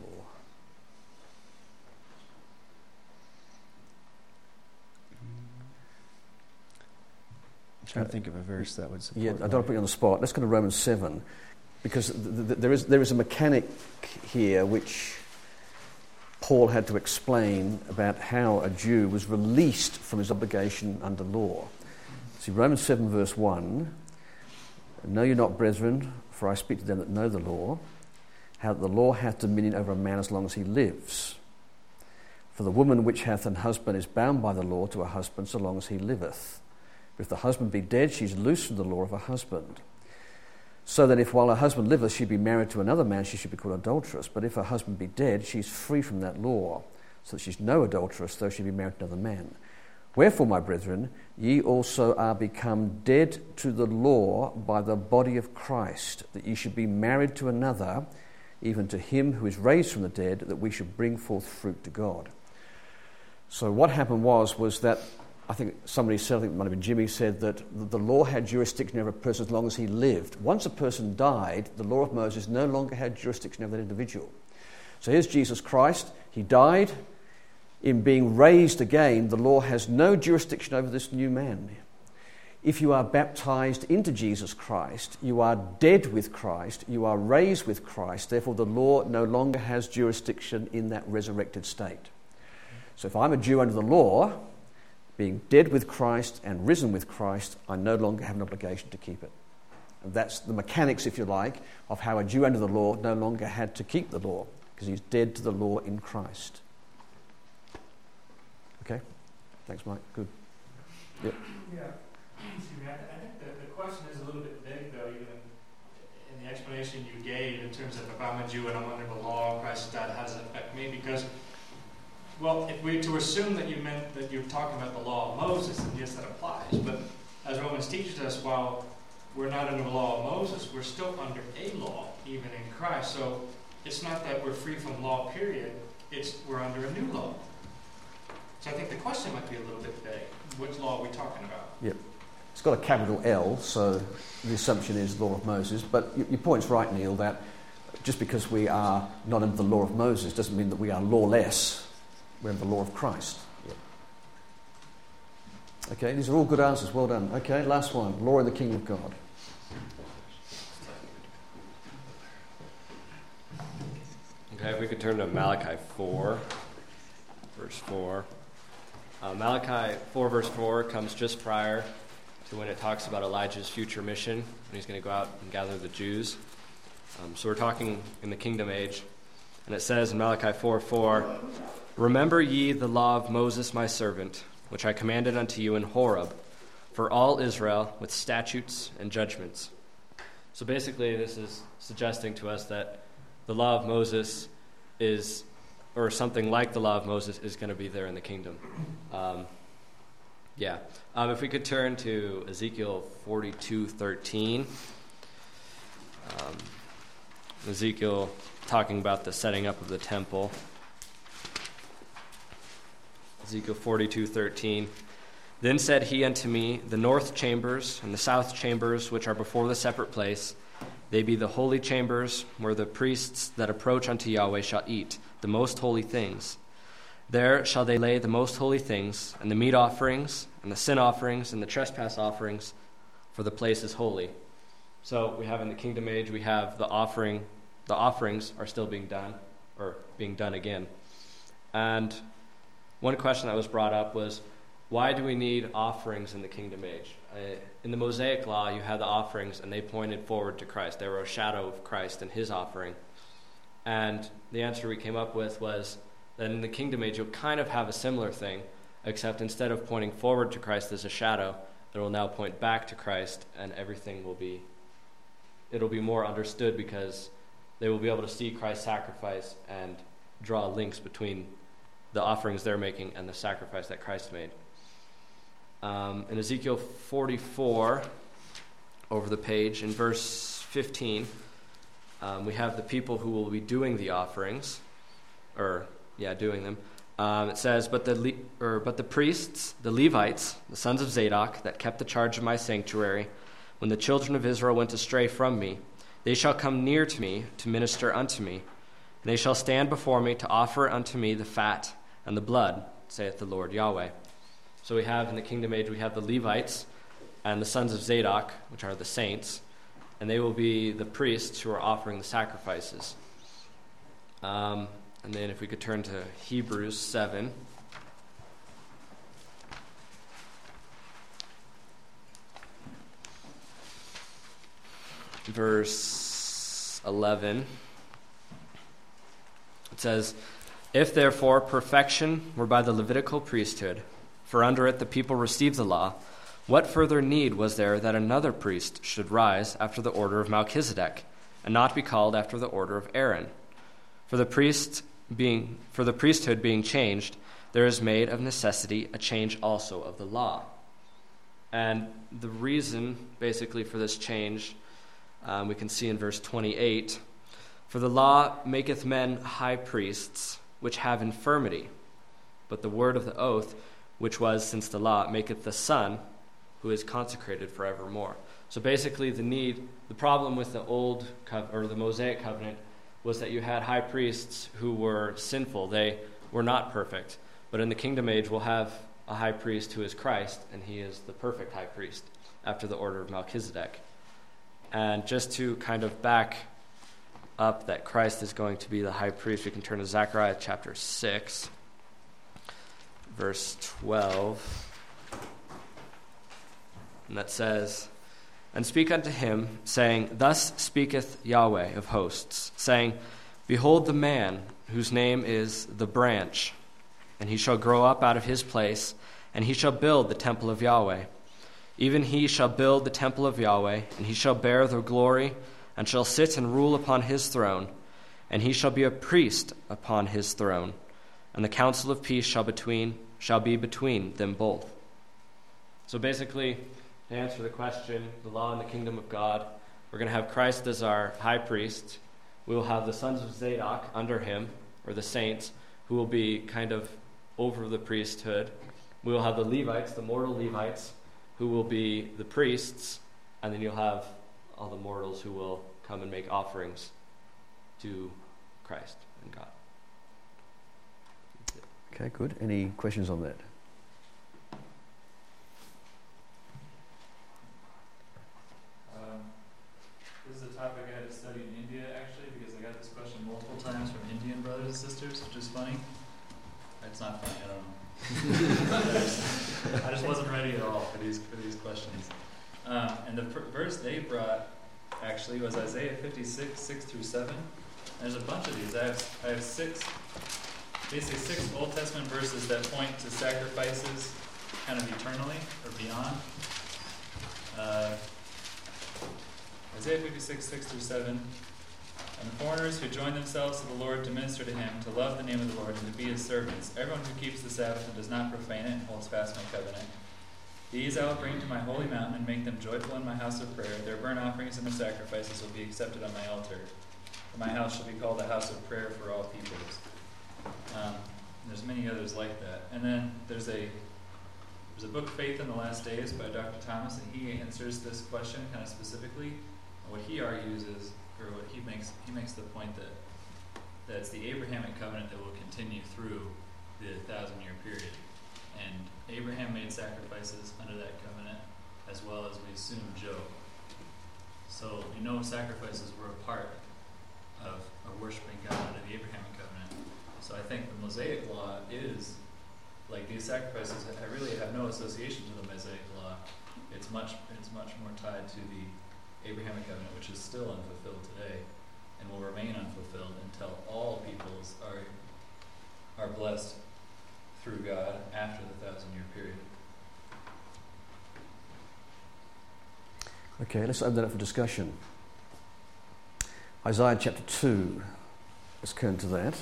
I'm trying to think of a verse that would support I don't want to put you on the spot. Let's go to Romans 7, because there is a mechanic here which Paul had to explain about how a Jew was released from his obligation under law. See, Romans 7 verse 1, "Know you not, brethren, for I speak to them that know the law, how the law hath dominion over a man as long as he lives. For the woman which hath an husband is bound by the law to her husband so long as he liveth. But if the husband be dead, she is loosed from the law of her husband. So that if while her husband liveth she be married to another man, she should be called adulteress. But if her husband be dead, she is free from that law, so that she is no adulteress, though she be married to another man. Wherefore, my brethren, ye also are become dead to the law by the body of Christ, that ye should be married to another, even to him who is raised from the dead, that we should bring forth fruit to God." So what happened was that, I think somebody said, I think it might have been Jimmy, said that the law had jurisdiction over a person as long as he lived. Once a person died, the law of Moses no longer had jurisdiction over that individual. So here's Jesus Christ. He died. In being raised again, the law has no jurisdiction over this new man. If you are baptized into Jesus Christ, you are dead with Christ, you are raised with Christ, therefore the law no longer has jurisdiction in that resurrected state. So if I'm a Jew under the law, being dead with Christ and risen with Christ, I no longer have an obligation to keep it. And that's the mechanics, if you like, of how a Jew under the law no longer had to keep the law, because he's dead to the law in Christ. Okay? Thanks, Mike. Good. Yep. Yeah. I think the question is a little bit vague, though, even in the explanation you gave in terms of if I'm a Jew and I'm under the law, Christ died, how does it affect me? Because, well, if we to assume that you meant that you're talking about the law of Moses, then yes, that applies. But as Romans teaches us, while we're not under the law of Moses, we're still under a law, even in Christ. So it's not that we're free from law, period. It's we're under a new law. So I think the question might be a little bit vague. Which law are we talking about? Yep. It's got a capital L, so the assumption is the law of Moses. But your point's right, Neil, that just because we are not under the law of Moses doesn't mean that we are lawless. We're under the law of Christ. Yep. Okay, these are all good answers. Well done. Okay, last one. Law in the kingdom of God. Okay, if we could turn to Malachi 4, verse 4. Malachi 4, verse 4 comes just prior to when it talks about Elijah's future mission, when he's going to go out and gather the Jews. So we're talking in the kingdom age. And it says in Malachi 4:4, "Remember ye the law of Moses my servant, which I commanded unto you in Horeb, for all Israel with statutes and judgments." So basically this is suggesting to us that the law of Moses is, or something like the law of Moses, is going to be there in the kingdom. If we could turn to Ezekiel 42:13. Ezekiel talking about the setting up of the temple. Ezekiel 42:13. "Then said he unto me, The north chambers and the south chambers, which are before the separate place, they be the holy chambers, where the priests that approach unto Yahweh shall eat the most holy things. There shall they lay the most holy things, and the meat offerings, and the sin offerings, and the trespass offerings, for the place is holy. So we have in the kingdom age, we have the offerings are still being done, or being done again. And one question that was brought up was, why do we need offerings in the kingdom age? In the Mosaic Law, you had the offerings, and they pointed forward to Christ. They were a shadow of Christ and his offering. And the answer we came up with was that in the kingdom age, you'll kind of have a similar thing, except instead of pointing forward to Christ as a shadow, it will now point back to Christ, and everything it'll be more understood because they will be able to see Christ's sacrifice and draw links between the offerings they're making and the sacrifice that Christ made. In Ezekiel 44, over the page, in verse 15, we have the people who will be doing the offerings, doing them. It says, but the priests, the Levites, the sons of Zadok, that kept the charge of my sanctuary, when the children of Israel went astray from me, they shall come near to me to minister unto me. And they shall stand before me to offer unto me the fat and the blood, saith the Lord Yahweh. So we have in the kingdom age, we have the Levites and the sons of Zadok, which are the saints, and they will be the priests who are offering the sacrifices. And then if we could turn to Hebrews 7. Verse 11. It says, if therefore perfection were by the Levitical priesthood, for under it the people received the law, what further need was there that another priest should rise after the order of Melchizedek, and not be called after the order of Aaron? For the priesthood being changed, there is made of necessity a change also of the law. And the reason, basically, for this change, we can see in verse 28, for the law maketh men high priests, which have infirmity, but the word of the oath, which was since the law, maketh the Son, who is consecrated forevermore. So basically, the problem with the old or the Mosaic covenant was that you had high priests who were sinful. They were not perfect. But in the kingdom age, we'll have a high priest who is Christ, and he is the perfect high priest after the order of Melchizedek. And just to kind of back up that Christ is going to be the high priest, we can turn to Zechariah chapter 6. Verse 12, and that says, and speak unto him, saying, thus speaketh Yahweh of hosts, saying, behold the man whose name is the branch, and he shall grow up out of his place, and he shall build the temple of Yahweh. Even he shall build the temple of Yahweh, and he shall bear the glory, and shall sit and rule upon his throne, and he shall be a priest upon his throne. And the counsel of peace shall be between them both. So basically, to answer the question, the law and the kingdom of God, we're going to have Christ as our high priest. We will have the sons of Zadok under him, or the saints, who will be kind of over the priesthood. We will have the Levites, the mortal Levites, who will be the priests, and then you'll have all the mortals who will come and make offerings to Christ and God. Okay, good. Any questions on that? This is a topic I had to study in India, actually, because I got this question multiple times from Indian brothers and sisters, which is funny. It's not funny, I don't know. I just wasn't ready at all for these questions. And the verse they brought, actually, was Isaiah 56, 6 through 7. There's a bunch of these. I have six Old Testament verses that point to sacrifices kind of eternally or beyond. Isaiah 56, 6 through 7. And the foreigners who join themselves to the Lord to minister to him, to love the name of the Lord, and to be his servants, everyone who keeps the Sabbath and does not profane it and holds fast my covenant. These I will bring to my holy mountain and make them joyful in my house of prayer. Their burnt offerings and their sacrifices will be accepted on my altar. For my house shall be called a house of prayer for all peoples. There's many others like that. And then there's a book, Faith in the Last Days, by Dr. Thomas, and he answers this question kind of specifically. What he argues is, or what he makes the point that it's the Abrahamic covenant that will continue through the 1,000-year period. And Abraham made sacrifices under that covenant, as well as we assume Job. So we know sacrifices were a part of worshiping God under the Abrahamic covenant. So I think the Mosaic law is, like these sacrifices, I really have no association to the Mosaic law. It's much more tied to the Abrahamic covenant, which is still unfulfilled today and will remain unfulfilled until all peoples are blessed through God after the 1,000-year period. Okay, let's open that up for discussion. Isaiah chapter 2. Let's turn to that.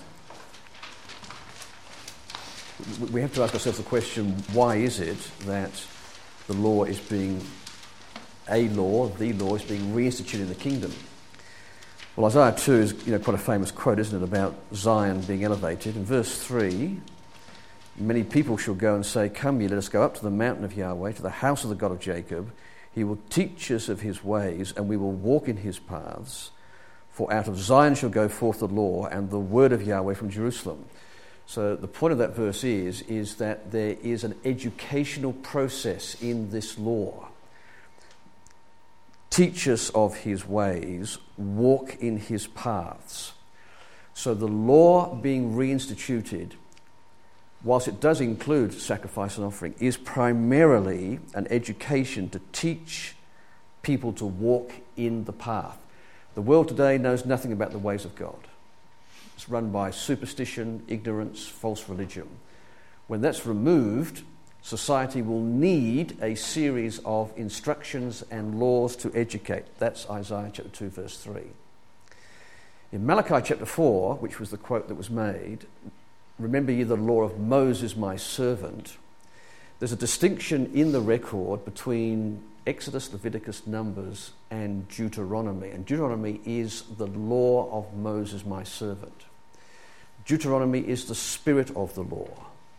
We have to ask ourselves the question, why is it that the law is being reinstituted in the kingdom? Well, Isaiah 2 is quite a famous quote, isn't it, about Zion being elevated. In verse 3, many people shall go and say, "Come ye, let us go up to the mountain of Yahweh, to the house of the God of Jacob. He will teach us of his ways, and we will walk in his paths. For out of Zion shall go forth the law, and the word of Yahweh from Jerusalem." So the point of that verse is that there is an educational process in this law. Teach us of his ways, walk in his paths. So the law being reinstituted, whilst it does include sacrifice and offering, is primarily an education to teach people to walk in the path. The world today knows nothing about the ways of God. It's run by superstition, ignorance, false religion. When that's removed, society will need a series of instructions and laws to educate. That's Isaiah chapter 2, verse 3. In Malachi chapter 4, which was the quote that was made, "Remember ye the law of Moses, my servant," there's a distinction in the record between Exodus, Leviticus, Numbers, and Deuteronomy. And Deuteronomy is the law of Moses, my servant. Deuteronomy is the spirit of the law.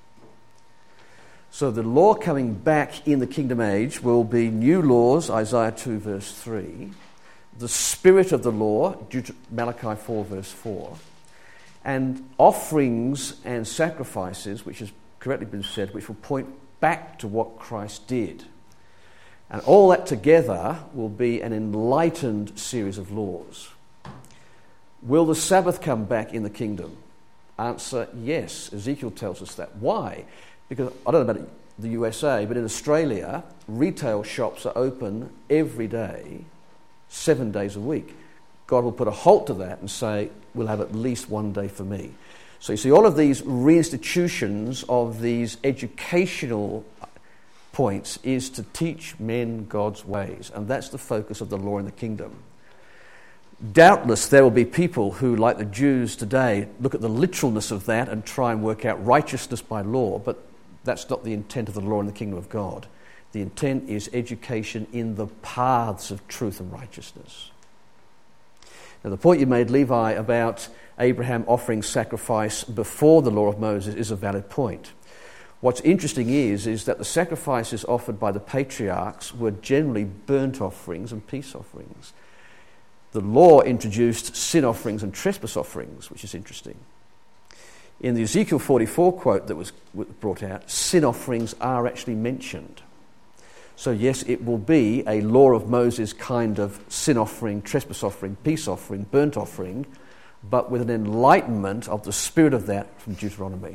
So the law coming back in the kingdom age will be new laws, Isaiah 2 verse 3, the spirit of the law, Malachi 4 verse 4, and offerings and sacrifices, which has correctly been said, which will point back to what Christ did. And all that together will be an enlightened series of laws. Will the Sabbath come back in the kingdom? Answer, yes. Ezekiel tells us that. Why? Because, I don't know about the USA, but in Australia, retail shops are open every day, 7 days a week. God will put a halt to that and say, we'll have at least one day for me. So you see, all of these reinstitutions of these educational points is to teach men God's ways, and that's the focus of the law in the kingdom. Doubtless there will be people who, like the Jews today, look at the literalness of that and try and work out righteousness by law, but that's not the intent of the law in the kingdom of God. The intent is education in the paths of truth and righteousness. Now, the point you made, Levi, about Abraham offering sacrifice before the law of Moses is a valid point. What's interesting is that the sacrifices offered by the patriarchs were generally burnt offerings and peace offerings. The law introduced sin offerings and trespass offerings, which is interesting. In the Ezekiel 44 quote that was brought out, sin offerings are actually mentioned. So yes, it will be a law of Moses kind of sin offering, trespass offering, peace offering, burnt offering, but with an enlightenment of the spirit of that from Deuteronomy.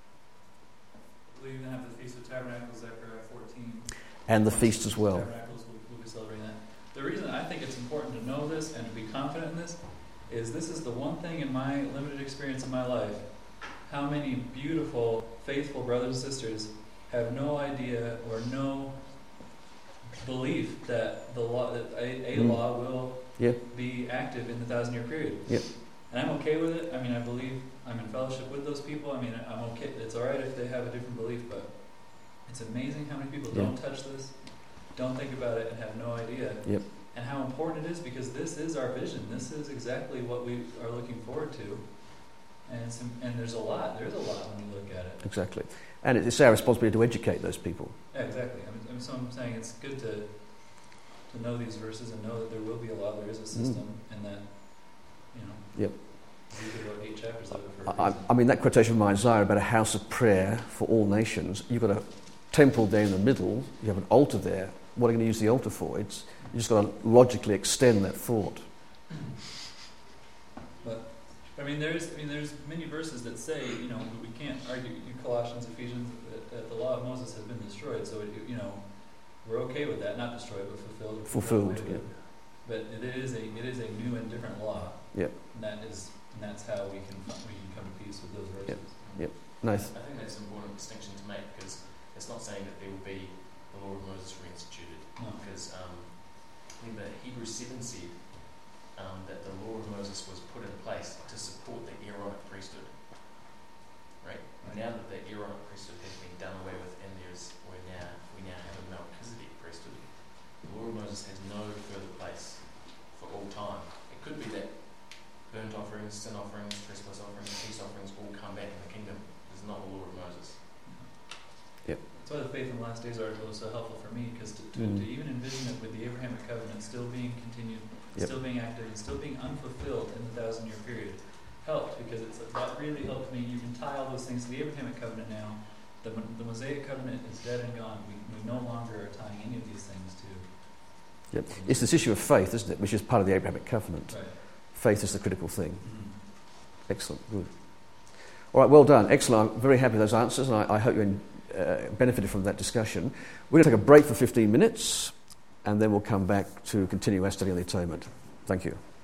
We're going to have the Feast of Tabernacles, Zechariah 14. And the feast as well. We'll be celebrating that. The reason I think it's important to know this and to be confident in this is the one thing in my limited experience in my life, how many beautiful, faithful brothers and sisters have no idea or no belief that the law, that a law will be active in the 1,000-year period. Yep. And I'm okay with it. I mean, I believe I'm in fellowship with those people. I mean, I'm okay. It's all right if they have a different belief, but it's amazing how many people don't touch this, don't think about it, and have no idea. Yep. And how important it is, because this is our vision. This is exactly what we are looking forward to. And there's a lot. There's a lot when you look at it. Exactly. And it's our responsibility to educate those people. Yeah, exactly. I mean, so I'm saying it's good to know these verses and know that there will be a law, there is a system, and that, Yep. Ezekiel, 8 chapters of it. I mean, that quotation from Isaiah about a house of prayer for all nations, you've got a temple there in the middle, you have an altar there. What are you going to use the altar for? You just got to logically extend that thought. But I mean, there's many verses that say, we can't argue. Colossians, Ephesians, that the law of Moses has been destroyed. So we're okay with that, not destroyed, but fulfilled. Fulfilled, yeah. But it is a new and different law. Yep. And that's how we can come to peace with those verses. Yep. Nice. I think that's an important distinction to make, because it's not saying that there will be the law of Moses reinstituted. No. Because in the Hebrews 7 said that the law of Moses was put in place to support the Aaronic priesthood. Right? Now that the Aaronic priesthood has been done away with, and we now have a Melchizedek priesthood, the law of Moses has no further place for all time. It could be that burnt offerings, sin offerings, trespass offerings, peace offerings all come back in the kingdom. It's not the law of Moses. Yep. That's why the Faith in the Last Days article is so helpful for me, because to even envision it with the Abrahamic covenant still being continued, still being active, and still being unfulfilled in the 1,000-year period helped, because that really helped me. You can tie all those things to the Abrahamic covenant now. The Mosaic covenant is dead and gone. We no longer are tying any of these things to. Yep. It's this issue of faith, isn't it, which is part of the Abrahamic covenant. Right. Faith is the critical thing. Mm-hmm. Excellent. Good. All right, well done. Excellent. I'm very happy with those answers, and I hope you benefited from that discussion. We're going to take a break for 15 minutes, and then we'll come back to continue our study on the atonement. Thank you.